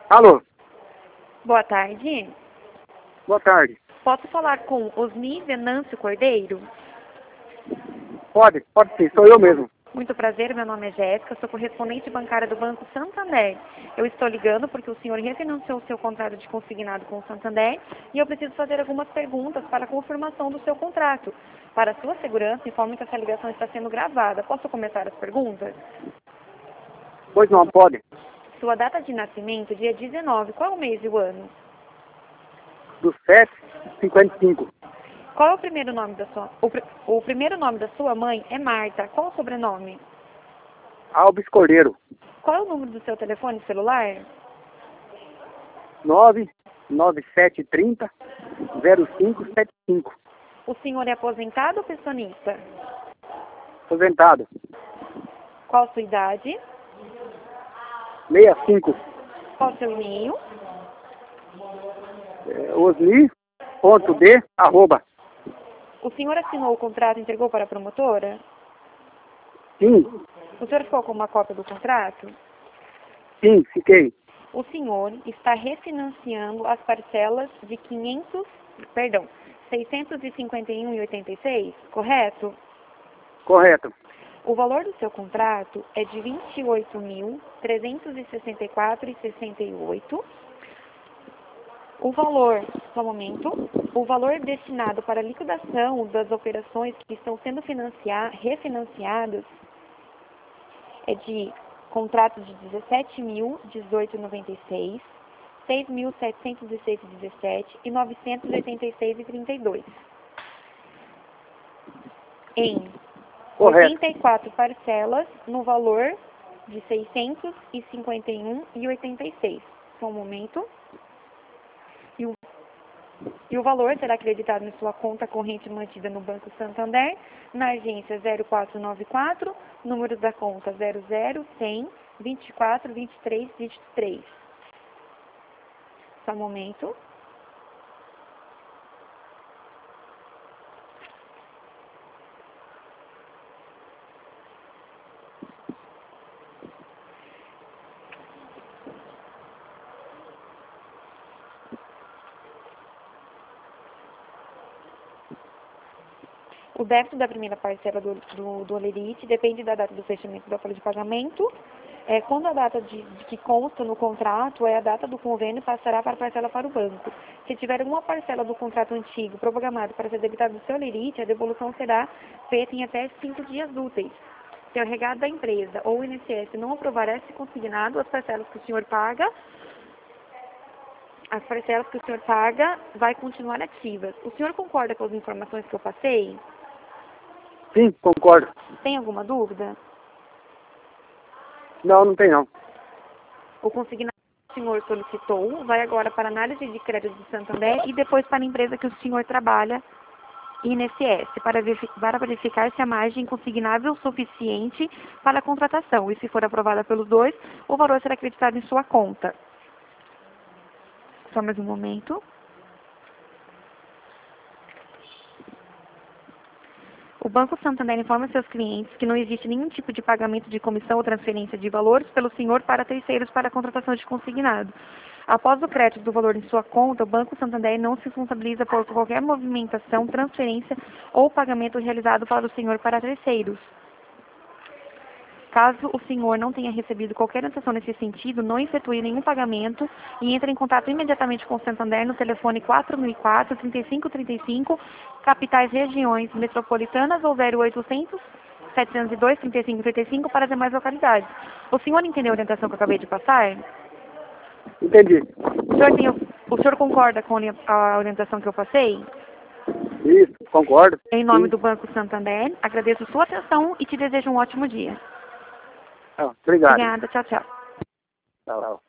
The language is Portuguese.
Alô, Boa tarde. boa tarde. Posso falar com Osni Venâncio Cordeiro? Pode sim, sou eu mesmo. Muito prazer, meu nome é Jéssica, sou correspondente bancária do Banco Santander. Eu estou ligando porque o senhor refinanciou o seu contrato de consignado com o Santander e eu preciso fazer algumas perguntas para a confirmação do seu contrato. Para sua segurança, informe que essa ligação está sendo gravada. Posso começar as perguntas? Pois não, pode. Sua data de nascimento, dia 19, qual é o mês e o ano? Do 7,55. Qual é o primeiro nome da sua... O primeiro nome da sua mãe é Marta. Qual é o sobrenome? Alves Cordeiro. Qual é o número do seu telefone celular? 99730 0575. O senhor é aposentado ou pensionista? Aposentado. Qual a sua idade? 65. Qual o seu e-mail? Osni.d. O senhor assinou o contrato e entregou para a promotora? Sim, O senhor ficou com uma cópia do contrato? sim, fiquei. O senhor está refinanciando as parcelas de 651,86, correto? Correto. O valor do seu contrato é de R$ 28.364,68. O valor, só um momento, o valor destinado para a liquidação das operações que estão sendo refinanciadas é de contratos de R$ 17.018,96, R$ 6.706,17 e R$ 986,32. Em Correto. 84 parcelas no valor de R$ 651,86. Só um momento. E o valor será acreditado em sua conta corrente mantida no Banco Santander, na agência 0494, número da conta 00100 24 23 23. Só um momento. O débito da primeira parcela do Olerite depende da data do fechamento da folha de pagamento. Quando a data que consta no contrato é a data do convênio, passará para a parcela para o banco. Se tiver alguma parcela do contrato antigo programado para ser debitada do seu Olerite, a devolução será feita em até 5 dias úteis. Se o regado da empresa ou o INSS não aprovar esse consignado, as parcelas que o senhor paga vai continuar ativas. O senhor concorda com as informações que eu passei? Sim, concordo. Tem alguma dúvida? Não, não tem não. O consignado que o senhor solicitou vai agora para a análise de crédito do Santander e depois para a empresa que o senhor trabalha, INSS, para verificar se a margem consignável é suficiente para a contratação. E se for aprovada pelos dois, o valor será acreditado em sua conta. Só mais um momento. O Banco Santander informa seus clientes que não existe nenhum tipo de pagamento de comissão ou transferência de valores pelo senhor para terceiros para a contratação de consignado. Após o crédito do valor em sua conta, o Banco Santander não se responsabiliza por qualquer movimentação, transferência ou pagamento realizado para o senhor para terceiros. Caso o senhor não tenha recebido qualquer orientação nesse sentido, não efetue nenhum pagamento e entre em contato imediatamente com o Santander no telefone 4004-3535, capitais regiões metropolitanas ou 0800 702 3535 para as demais localidades. O senhor entendeu a orientação que eu acabei de passar? Entendi. O senhor concorda com a orientação que eu passei? Isso, concordo. Em nome Sim. do Banco Santander, agradeço sua atenção e te desejo um ótimo dia. Obrigado. Obrigada, tchau, tchau. Tchau.